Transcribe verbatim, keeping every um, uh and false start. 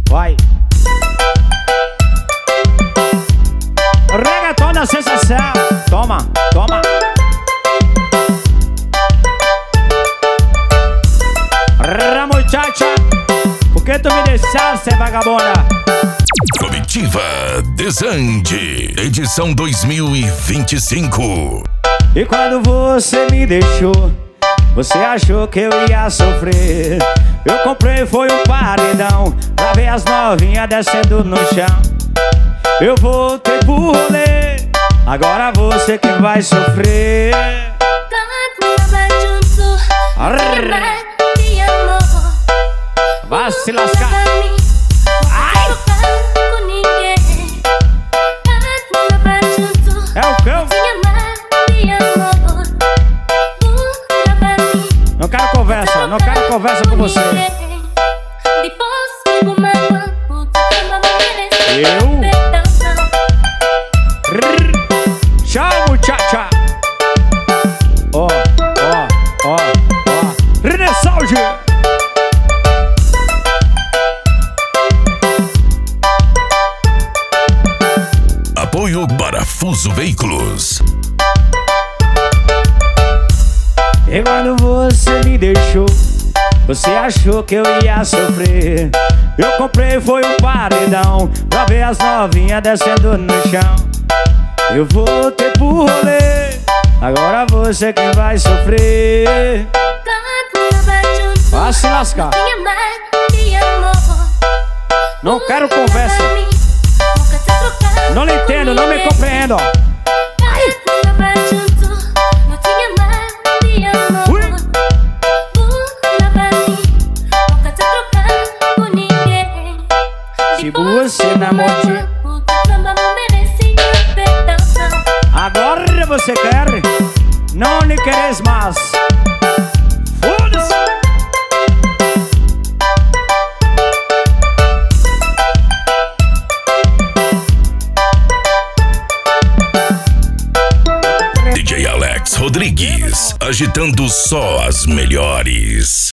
Vai. Reggaeton da sensação. Toma, toma. Ra muchacha, por que tu me deixaste, vagabunda? Comitiva Desande, edição dois mil e vinte e cinco. E quando você me deixou, você achou que eu ia sofrer. Eu comprei foi um paredão pra ver as novinhas descendo no chão. Eu voltei pro rolê, agora você que vai sofrer. Vai se lascar. Ai! É o cão. Não quero conversa, não quero conversa com você. Eu? Tchau, muchacha. Ó, ó, ó, ó. Renessalge. Apoio Parafuso Veículos. E quando você me deixou, você achou que eu ia sofrer. Eu comprei foi um paredão pra ver as novinhas descendo no chão. Eu voltei pro rolê, agora você que vai sofrer. Vai se lascar. Não quero conversa. Não lhe entendo, não me compreendo. Se você namora, agora você quer, não lhe queres mais. Foda-se. D J Alex Rodrigues, agitando só as melhores.